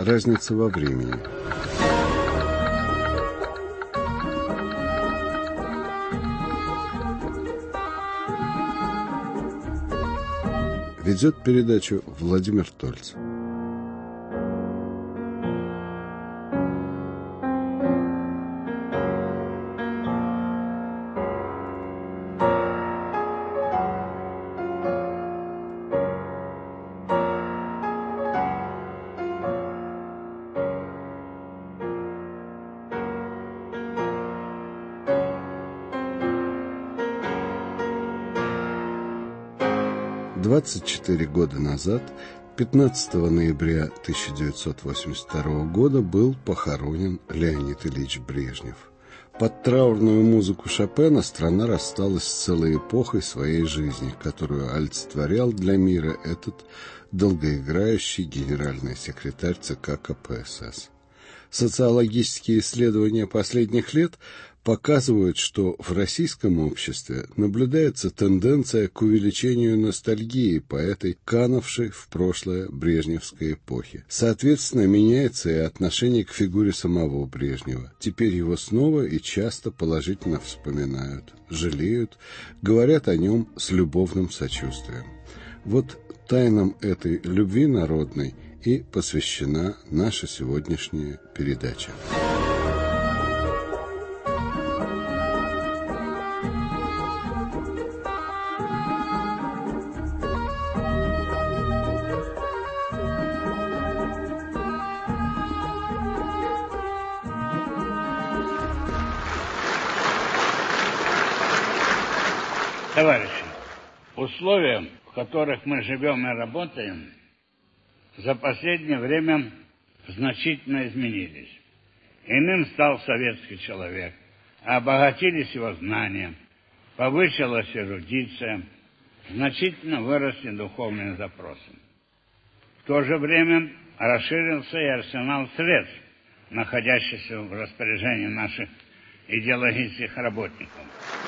разница во времени. Ведет передачу Владимир Тольц. «24 года назад, 15 ноября 1982 года, был похоронен Леонид Ильич Брежнев. Под траурную музыку Шопена страна рассталась с целой эпохой своей жизни, которую олицетворял для мира этот долгоиграющий генеральный секретарь ЦК КПСС. Социологические исследования последних лет показывают, что в российском обществе наблюдается тенденция к увеличению ностальгии по этой канувшей в прошлое брежневской эпохе. Соответственно, меняется и отношение к фигуре самого Брежнева. Теперь его снова и часто положительно вспоминают, жалеют, говорят о нем с любовным сочувствием. Вот тайнам этой любви народной и посвящена наша сегодняшняя передача. Товарищи, условия, в которых мы живем и работаем, за последнее время значительно изменились. Иным стал советский человек, обогатились его знания, повысилась эрудиция, значительно выросли духовные запросы. В то же время расширился и арсенал средств, находящихся в распоряжении наших идеологических работников.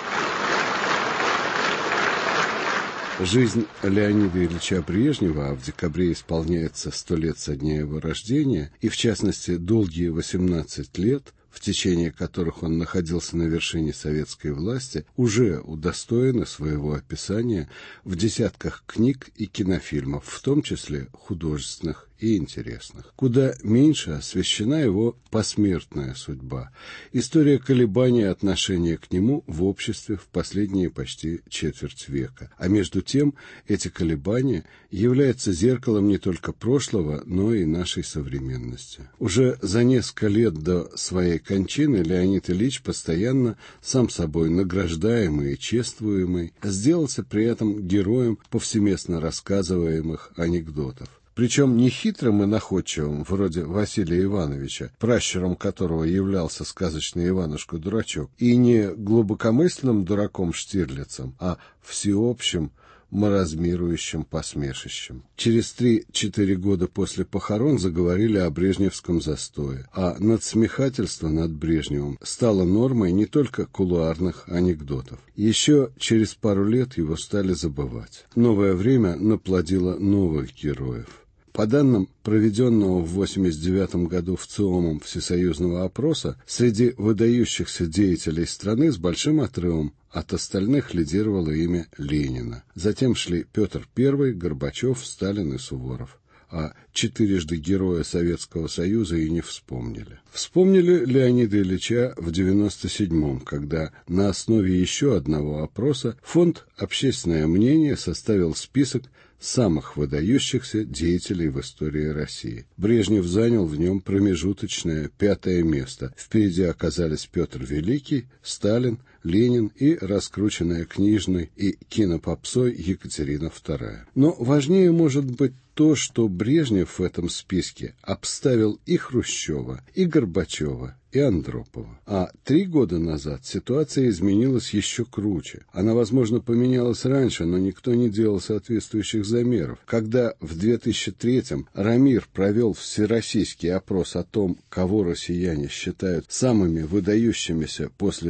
Жизнь Леонида Ильича Брежнева, а в декабре исполняется 100 лет со дня его рождения, и в частности долгие 18 лет, в течение которых он находился на вершине советской власти, уже удостоены своего описания в десятках книг и кинофильмов, в том числе художественных и интересных. Куда меньше освещена его посмертная судьба, история колебания отношения к нему в обществе в последние почти четверть века. А между тем эти колебания являются зеркалом не только прошлого, но и нашей современности. Уже за несколько лет до своей кончины Леонид Ильич, постоянно сам собой награждаемый и чествуемый, сделался при этом героем повсеместно рассказываемых анекдотов. Причем не хитрым и находчивым, вроде Василия Ивановича, пращуром которого являлся сказочный Иванушка-дурачок, и не глубокомысленным дураком Штирлицем, а всеобщим маразмирующим посмешищем. Через 3-4 года после похорон заговорили о брежневском застое, а надсмехательство над Брежневым стало нормой не только кулуарных анекдотов. Еще через пару лет его стали забывать. Новое время наплодило новых героев. По данным проведенного в 1989 году в ЦИОМом всесоюзного опроса, среди выдающихся деятелей страны с большим отрывом от остальных лидировало имя Ленина. Затем шли Петр I, Горбачев, Сталин и Суворов. А четырежды героя Советского Союза и не вспомнили. Вспомнили Леонида Ильича в 1997-м, когда на основе еще одного опроса фонд «Общественное мнение» составил список самых выдающихся деятелей в истории России. Брежнев занял в нем промежуточное 5-е место. Впереди оказались Петр Великий, Сталин, Ленин и раскрученная книжной и кинопопсой Екатерина II. Но важнее может быть то, что Брежнев в этом списке обставил и Хрущева, и Горбачева, и Андропова. А 3 года назад ситуация изменилась еще круче. Она, возможно, поменялась раньше, но никто не делал соответствующих замеров. Когда в 2003-м Рамир провел всероссийский опрос о том, кого россияне считают самыми выдающимися после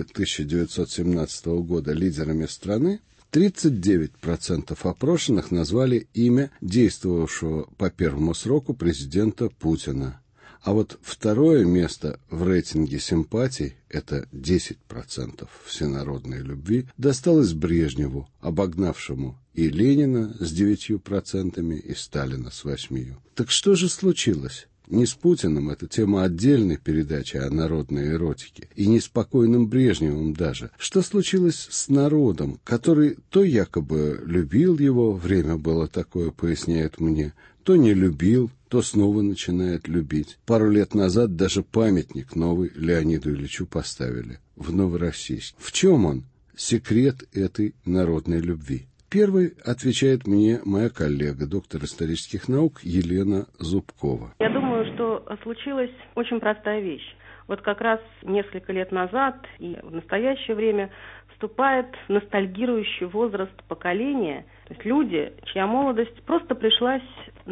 1917 года лидерами страны, 39% опрошенных назвали имя действовавшего по первому сроку президента Путина. А вот второе место в рейтинге симпатий, это 10% всенародной любви, досталось Брежневу, обогнавшему и Ленина с 9%, и Сталина с 8%. Так что же случилось? Не с Путиным, это тема отдельной передачи о народной эротике, и не с покойным Брежневым даже. Что случилось с народом, который то якобы любил его, время было такое, поясняет мне, то не любил, то снова начинает любить. Пару лет назад даже памятник новый Леониду Ильичу поставили в Новороссийске. В чем он? Секрет этой народной любви. Первый отвечает мне моя коллега, доктор исторических наук Елена Зубкова. Я думаю, что случилась очень простая вещь. Вот как раз несколько лет назад и в настоящее время вступает ностальгирующий возраст поколения, то есть люди, чья молодость просто пришлась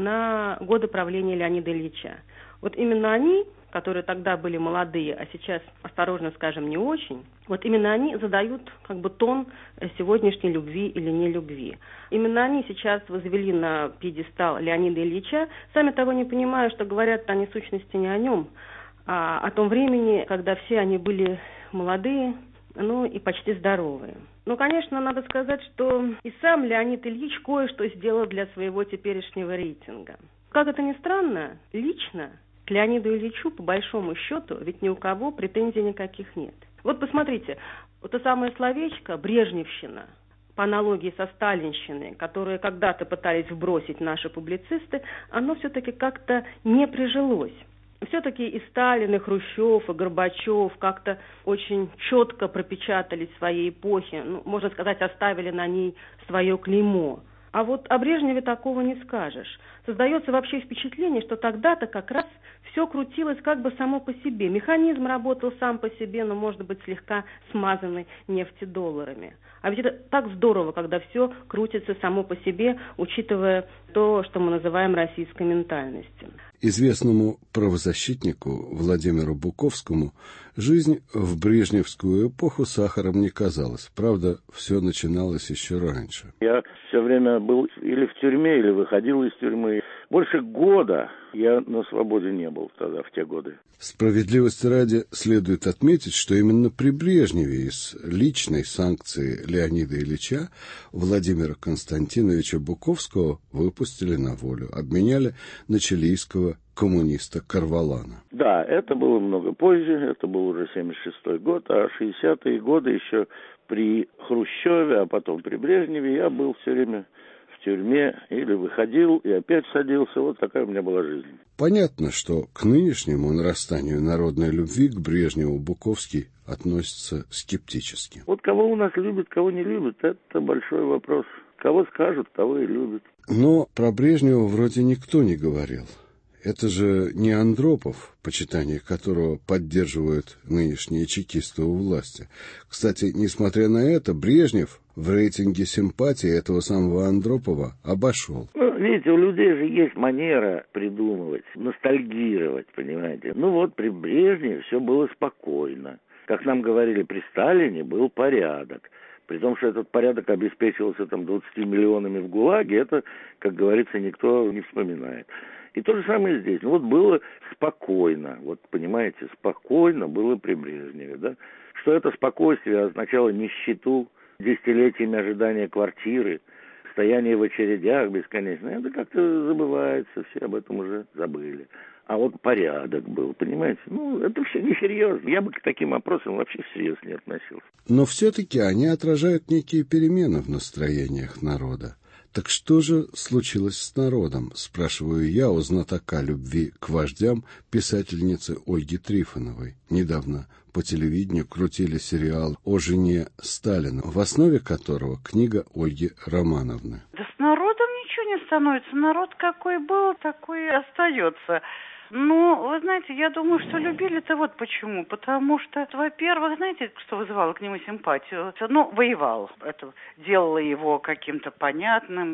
на годы правления Леонида Ильича. Вот именно они, которые тогда были молодые, а сейчас, осторожно скажем, не очень, вот именно они задают как бы тон сегодняшней любви или нелюбви. Именно они сейчас возвели на пьедестал Леонида Ильича, сами того не понимая, что говорят они в сущности не о нем, а о том времени, когда все они были молодые, ну и почти здоровые. Ну, конечно, надо сказать, что и сам Леонид Ильич кое-что сделал для своего теперешнего рейтинга. Как это ни странно, лично к Леониду Ильичу, по большому счету, ведь ни у кого претензий никаких нет. Вот посмотрите, вот это самое словечко «брежневщина», по аналогии со сталинщиной, которые когда-то пытались вбросить наши публицисты, оно все-таки как-то не прижилось. Все-таки и Сталин, и Хрущев, и Горбачев как-то очень четко пропечатались в своей эпохе, ну, можно сказать, оставили на ней свое клеймо. А вот о Брежневе такого не скажешь. Создается вообще впечатление, что тогда-то как раз все крутилось как бы само по себе. Механизм работал сам по себе, но, может быть, слегка смазанный нефтедолларами. А ведь это так здорово, когда все крутится само по себе, учитывая то, что мы называем российской ментальностью. Известному правозащитнику Владимиру Буковскому жизнь в брежневскую эпоху сахаром не казалась. Правда, все начиналось еще раньше. Я все время был или в тюрьме, или выходил из тюрьмы. Больше года я на свободе не был тогда, в те годы. Справедливости ради следует отметить, что именно при Брежневе из личной санкции Леонида Ильича Владимира Константиновича Буковского выпустили на волю, обменяли на чилийского коммуниста Карвалана. Да, это было много позже, это был уже 76-й год, а 60-е годы еще при Хрущеве, а потом при Брежневе я был все время в тюрьме или выходил и опять садился. Вот такая у меня была жизнь. Понятно, что к нынешнему нарастанию народной любви к Брежневу Буковский относится скептически. Вот кого у нас любят, кого не любят, это большой вопрос. Кого скажут, того и любят. Но про Брежнева вроде никто не говорил. Это же не Андропов, почитание которого поддерживают нынешние чекисты у власти. Кстати, несмотря на это, Брежнев в рейтинге симпатии этого самого Андропова обошел. Ну, видите, у людей же есть манера придумывать, ностальгировать, понимаете. Ну вот при Брежневе все было спокойно. Как нам говорили, при Сталине был порядок. При том, что этот порядок обеспечивался там 20 миллионами в ГУЛАГе, это, как говорится, никто не вспоминает. И то же самое здесь. Ну вот было спокойно, вот понимаете, спокойно было при Брежневе, да. Что это спокойствие означало нищету, десятилетиями ожидания квартиры, стояние в очередях бесконечно. Это как-то забывается, все об этом уже забыли. А вот порядок был, понимаете? Ну, это все несерьезно. Я бы к таким вопросам вообще всерьез не относился. Но все-таки они отражают некие перемены в настроениях народа. Так что же случилось с народом, спрашиваю я у знатока любви к вождям писательницы Ольги Трифоновой. Недавно по телевидению крутили сериал о жене Сталина, в основе которого книга Ольги Романовны. Да с народом ничего не становится. Народ какой был, такой и остается. Ну, вы знаете, я думаю, что любили-то вот почему. Потому что, во-первых, знаете, что вызывало к нему симпатию? Ну, воевал. Это делало его каким-то понятным,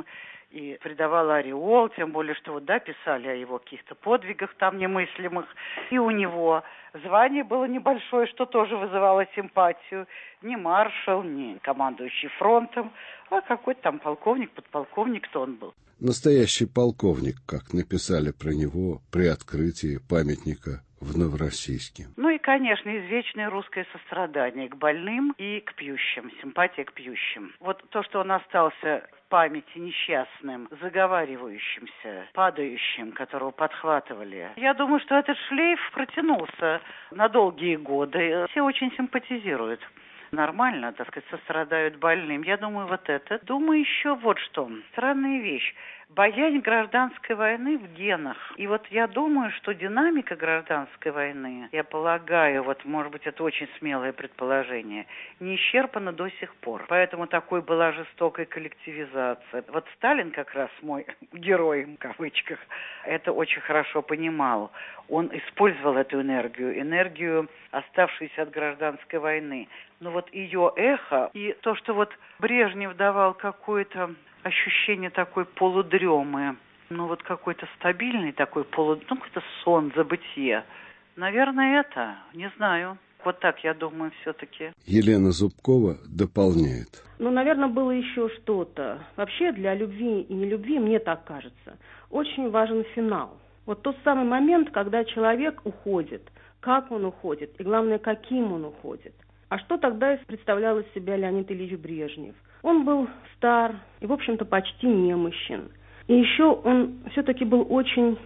и придавала ореол, тем более, что вот, да, писали о его каких-то подвигах там немыслимых. И у него звание было небольшое, что тоже вызывало симпатию. Не маршал, не командующий фронтом, а какой-то там полковник, подполковник, кто он был. Настоящий полковник, как написали про него при открытии памятника в Новороссийске. Ну и, конечно, извечное русское сострадание к больным и к пьющим, симпатия к пьющим. Вот то, что он остался в памяти несчастным, заговаривающимся, падающим, которого подхватывали. Я думаю, что этот шлейф протянулся на долгие годы. Все очень симпатизируют. Нормально, так сказать, сострадают больным. Я думаю, вот это. Думаю, еще вот что. Странная вещь. Боязнь гражданской войны в генах. И вот я думаю, что динамика гражданской войны, я полагаю, вот, может быть, это очень смелое предположение, не исчерпана до сих пор. Поэтому такой была жестокая коллективизация. Вот Сталин как раз мой герой, в кавычках, это очень хорошо понимал. Он использовал эту энергию, оставшуюся от гражданской войны. Но вот ее эхо и то, что вот Брежнев давал какое-то ощущение такой полудремы, ну вот какой-то стабильный такой какой-то сон, забытье. Наверное, это, не знаю. Вот так, я думаю, все-таки. Елена Зубкова дополняет. Ну, наверное, было еще что-то. Вообще для любви и нелюбви, мне так кажется, очень важен финал. Вот тот самый момент, когда человек уходит, как он уходит, и главное, каким он уходит. А что тогда представлял из себя Леонид Ильич Брежнев? Он был стар и, в общем-то, почти немощен. И еще он все-таки был очень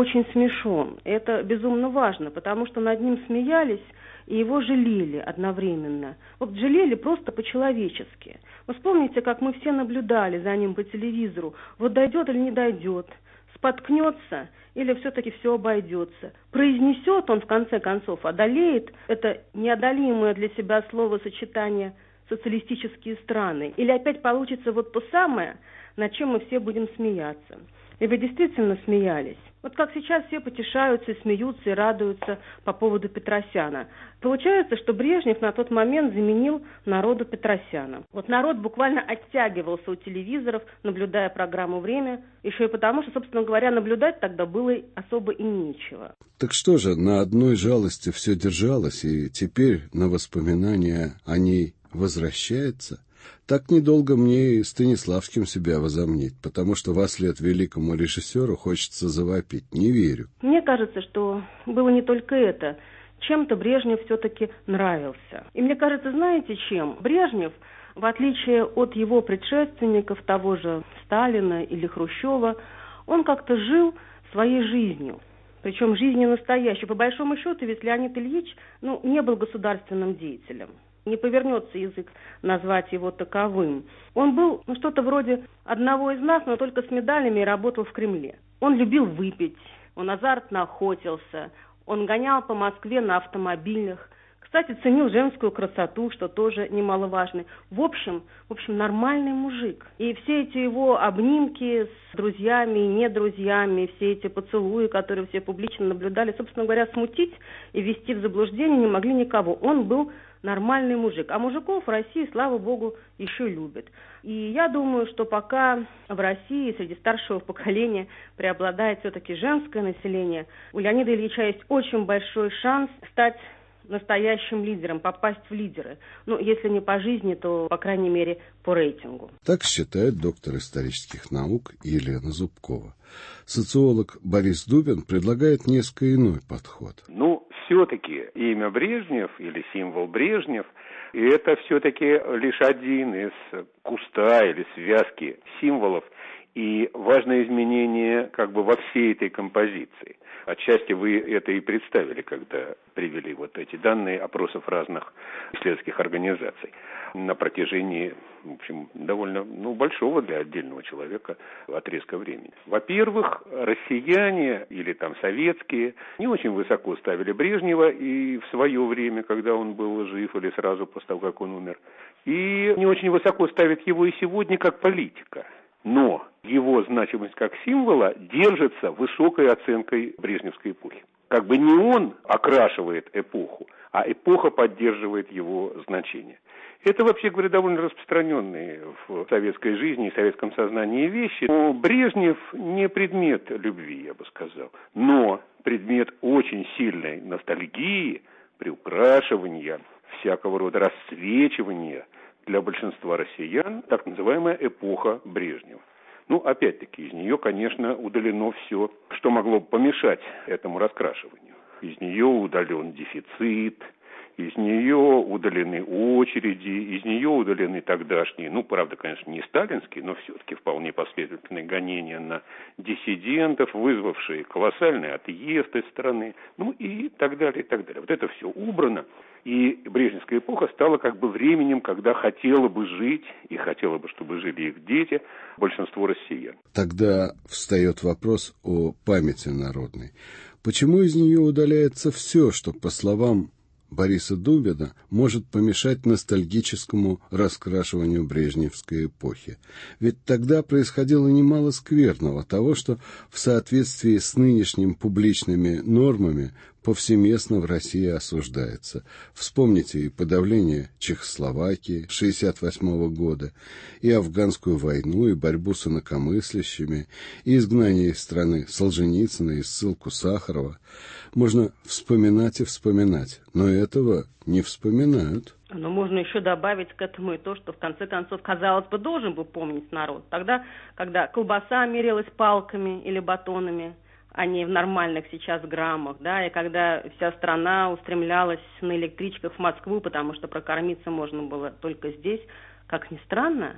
смешон. Это безумно важно, потому что над ним смеялись и его жалели одновременно. Вот жалели просто по-человечески. Вы вспомните, как мы все наблюдали за ним по телевизору. Вот дойдет или не дойдет, споткнется или все-таки все обойдется. Произнесет он, в конце концов, одолеет это неодолимое для себя словосочетание «социалистические страны». Или опять получится вот то самое, над чем мы все будем смеяться. И вы действительно смеялись. Вот как сейчас все потешаются и смеются, и радуются по поводу Петросяна. Получается, что Брежнев на тот момент заменил народу Петросяна. Вот народ буквально оттягивался у телевизоров, наблюдая программу «Время», еще и потому, что, собственно говоря, наблюдать тогда было особо и нечего. Так что же, на одной жалости все держалось, и теперь на воспоминания о ней возвращается? Так недолго мне и Станиславским себя возомнить, потому что вослед великому режиссеру хочется завопить. Не верю. Мне кажется, что было не только это. Чем-то Брежнев все-таки нравился. И мне кажется, знаете чем? Брежнев, в отличие от его предшественников, того же Сталина или Хрущева, он как-то жил своей жизнью. Причем жизнью настоящей. По большому счету, ведь Леонид Ильич не был государственным деятелем. Не повернется язык назвать его таковым. Он был что-то вроде одного из нас, но только с медалями и работал в Кремле. Он любил выпить, он азартно охотился, он гонял по Москве на автомобилях. Кстати, ценил женскую красоту, что тоже немаловажно. В общем, нормальный мужик. И все эти его обнимки с друзьями и недрузьями, все эти поцелуи, которые все публично наблюдали, собственно говоря, смутить и ввести в заблуждение не могли никого. Он был нормальный мужик. А мужиков в России, слава богу, еще любят. И я думаю, что пока в России среди старшего поколения преобладает все-таки женское население, у Леонида Ильича есть очень большой шанс стать настоящим лидером, попасть в лидеры. Если не по жизни, то, по крайней мере, по рейтингу. Так считает доктор исторических наук Елена Зубкова. Социолог Борис Дубин предлагает несколько иной подход. Все-таки имя Брежнев или символ Брежнев – это все-таки лишь один из куста или связки символов. И важное изменение во всей этой композиции. Отчасти вы это и представили, когда привели эти данные опросов разных исследовательских организаций на протяжении, довольно большого для отдельного человека отрезка времени. Во-первых, россияне или советские не очень высоко ставили Брежнева и в свое время, когда он был жив или сразу после того, как он умер, и не очень высоко ставят его и сегодня как политика. Но его значимость как символа держится высокой оценкой брежневской эпохи. Не он окрашивает эпоху, а эпоха поддерживает его значение. Это, вообще говоря, довольно распространенные в советской жизни и советском сознании вещи. Но Брежнев не предмет любви, я бы сказал, но предмет очень сильной ностальгии, приукрашивания, всякого рода расцвечивания для большинства россиян, так называемая эпоха Брежнева. Опять-таки, из нее, конечно, удалено все, что могло бы помешать этому раскрашиванию. Из нее удален дефицит, из нее удалены очереди, из нее удалены тогдашние, правда, конечно, не сталинские, но все-таки вполне последовательные гонения на диссидентов, вызвавшие колоссальный отъезд из страны, и так далее, и так далее. Вот это все убрано, и брежневская эпоха стала как бы временем, когда хотела бы жить, и хотела бы, чтобы жили их дети, большинство россиян. Тогда встает вопрос о памяти народной. Почему из нее удаляется все, что, по словам Бориса Дубина, может помешать ностальгическому раскрашиванию брежневской эпохи? Ведь тогда происходило немало скверного, того, что в соответствии с нынешними публичными нормами повсеместно в России осуждается. Вспомните и подавление Чехословакии 1968 года, и афганскую войну, и борьбу с инакомыслящими, и изгнание из страны Солженицына, и ссылку Сахарова. Можно вспоминать и вспоминать, но этого не вспоминают. Но можно еще добавить к этому и то, что в конце концов, казалось бы, должен был помнить народ. Тогда, когда колбаса мерилась палками или батонами, а не в нормальных сейчас граммах, и когда вся страна устремлялась на электричках в Москву, потому что прокормиться можно было только здесь, как ни странно,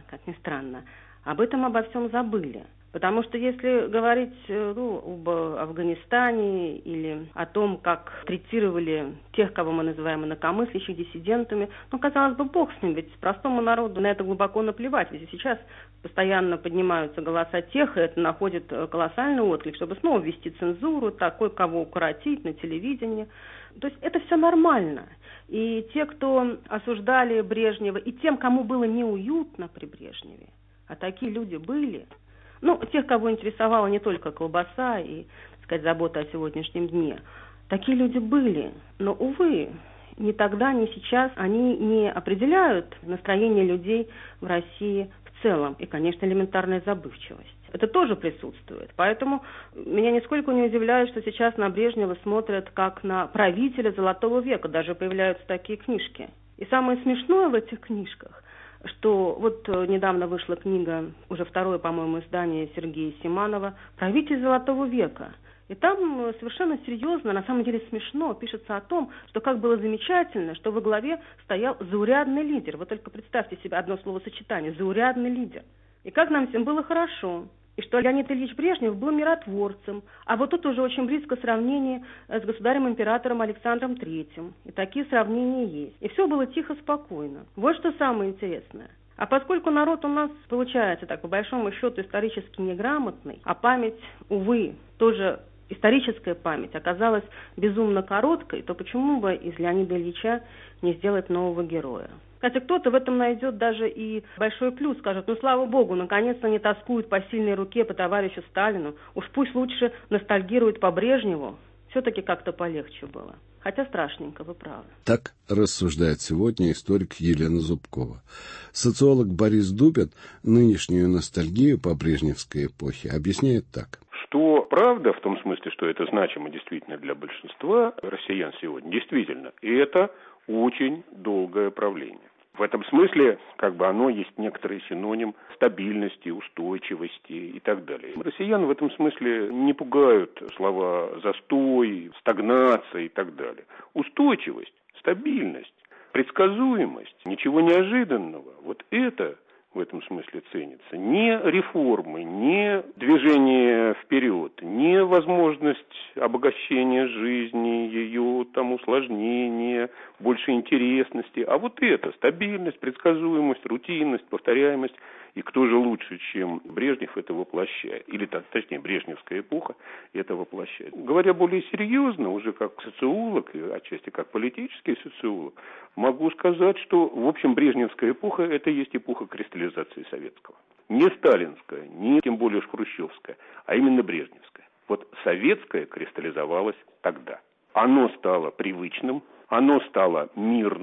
об этом обо всем забыли. Потому что если говорить об Афганистане или о том, как третировали тех, кого мы называем инакомыслящих, диссидентами, казалось бы, бог с ним, ведь простому народу на это глубоко наплевать. Ведь сейчас постоянно поднимаются голоса тех, и это находит колоссальный отклик, чтобы снова ввести цензуру, такой, кого укоротить на телевидении. То есть это все нормально. И те, кто осуждали Брежнева, и тем, кому было неуютно при Брежневе, а такие люди были, тех, кого интересовала не только колбаса и, так сказать, забота о сегодняшнем дне. Такие люди были, но, увы, ни тогда, ни сейчас они не определяют настроение людей в России в целом. И, конечно, элементарная забывчивость. Это тоже присутствует. Поэтому меня нисколько не удивляет, что сейчас на Брежнева смотрят как на правителя Золотого века. Даже появляются такие книжки. И самое смешное в этих книжках, что недавно вышла книга, уже второе, по-моему, издание Сергея Симанова «Правитель Золотого века». И там совершенно серьезно, на самом деле смешно, пишется о том, что как было замечательно, что во главе стоял заурядный лидер. Вы только представьте себе одно словосочетание – заурядный лидер. И как нам всем было хорошо. И что Леонид Ильич Брежнев был миротворцем. А вот тут уже очень близко сравнение с государем-императором Александром III. И такие сравнения есть. И все было тихо, спокойно. Вот что самое интересное. А поскольку народ у нас, получается, так по большому счету, исторически неграмотный, а память, увы, тоже историческая память оказалась безумно короткой, то почему бы из Леонида Ильича не сделать нового героя? Кстати, кто-то в этом найдет даже и большой плюс, скажет, слава богу, наконец-то не тоскуют по сильной руке по товарищу Сталину, уж пусть лучше ностальгируют по Брежневу, все-таки как-то полегче было. Хотя страшненько, вы правы. Так рассуждает сегодня историк Елена Зубкова. Социолог Борис Дубин нынешнюю ностальгию по брежневской эпохе объясняет так. Что правда в том смысле, что это значимо действительно для большинства россиян сегодня, действительно, и это очень долгое правление. В этом смысле, оно есть некоторый синоним стабильности, устойчивости и так далее. Россиян в этом смысле не пугают слова «застой», «стагнация» и так далее. Устойчивость, стабильность, предсказуемость, ничего неожиданного. Вот это в этом смысле ценится. Не реформы, не движение вперед, не возможность обогащения жизни, ее усложнения, больше интересности, а вот это, стабильность, предсказуемость, рутинность, повторяемость. И кто же лучше, чем Брежнев, это воплощает? Или, точнее, брежневская эпоха это воплощает. Говоря более серьезно, уже как социолог, и отчасти как политический социолог, могу сказать, что, в общем, брежневская эпоха – это есть эпоха кристаллизации советского. Не сталинская, не тем более хрущевская, а именно брежневская. Вот советское кристаллизовалось тогда. Оно стало привычным, оно стало мирным,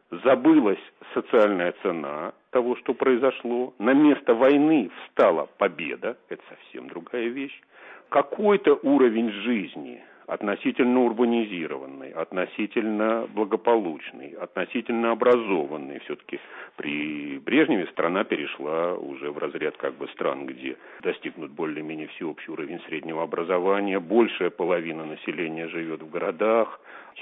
забылась социальная цена того, что произошло. На место войны встала победа. Это совсем другая вещь. Какой-то уровень жизни, относительно урбанизированный, относительно благополучный, относительно образованный. Все-таки при Брежневе страна перешла уже в разряд как бы стран, где достигнут более-менее всеобщий уровень среднего образования, большая половина населения живет в городах,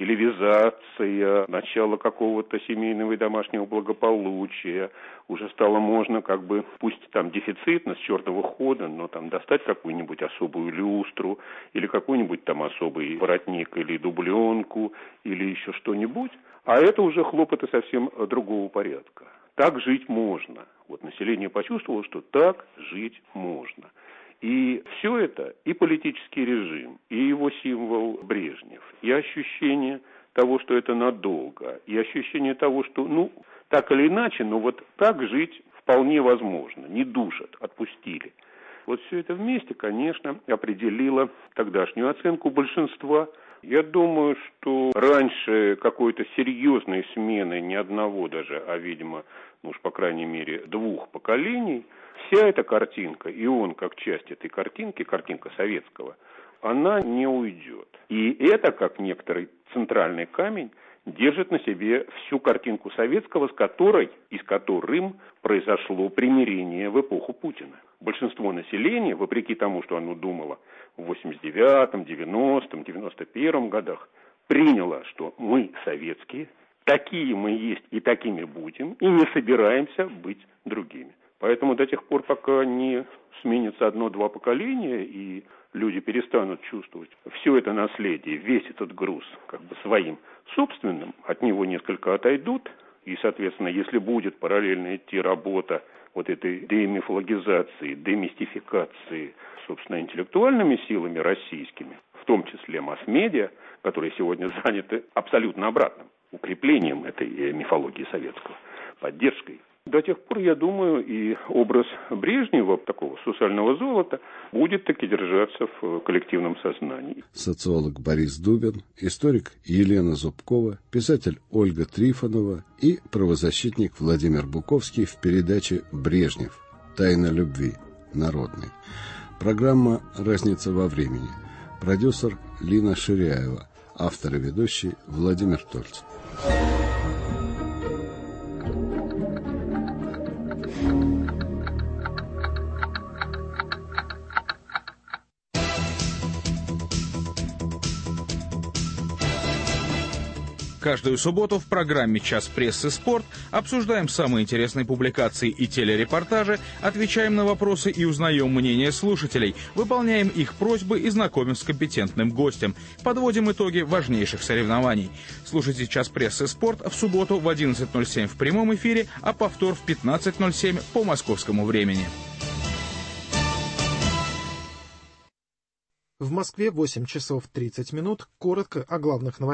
телевизация, начало какого-то семейного и домашнего благополучия. Уже стало можно как бы, пусть там дефицитно, с чертова хода, но там достать какую-нибудь особую люстру или какой-нибудь там особый воротник или дубленку или еще что-нибудь. А это уже хлопоты совсем другого порядка. Так жить можно. Вот население почувствовало, что так жить можно. И все это, и политический режим, и его символ Брежнев, и ощущение того, что это надолго, и ощущение того, что, так или иначе, но вот так жить вполне возможно, не душат, отпустили. Вот все это вместе, конечно, определило тогдашнюю оценку большинства. Я думаю, что раньше какой-то серьезной смены ни одного даже, а, видимо, уж по крайней мере 2 поколений, вся эта картинка, и он как часть этой картинки, картинка советского, она не уйдет. И это, как некоторый центральный камень, держит на себе всю картинку советского, с которым произошло примирение в эпоху Путина. Большинство населения, вопреки тому, что оно думало в 89-м, 90-м, 91-м годах, приняло, что мы советские, такие мы есть и такими будем, и не собираемся быть другими. Поэтому до тех пор, пока не сменится 1-2 поколения, и люди перестанут чувствовать все это наследие, весь этот груз как бы своим собственным, от него несколько отойдут, и, соответственно, если будет параллельно идти работа вот этой демифологизации, демистификации, собственно, интеллектуальными силами российскими, в том числе масс-медиа, которые сегодня заняты абсолютно обратным, укреплением этой мифологии советского, поддержкой. До тех пор, я думаю, и образ Брежнева, такого социального золота, будет таки держаться в коллективном сознании. Социолог Борис Дубин, историк Елена Зубкова, писатель Ольга Трифонова и правозащитник Владимир Буковский в передаче «Брежнев. Тайна любви. Народной». Программа «Разница во времени». Продюсер Лина Ширяева. Автор и ведущий Владимир Тольцев. Каждую субботу в программе «Час прессы. Спорт» обсуждаем самые интересные публикации и телерепортажи, отвечаем на вопросы и узнаем мнение слушателей, выполняем их просьбы и знакомим с компетентным гостем, подводим итоги важнейших соревнований. Слушайте «Час прессы. Спорт» в субботу в 11:07 в прямом эфире, а повтор в 15:07 по московскому времени. В Москве 8 часов 30 минут. Коротко о главных новостях.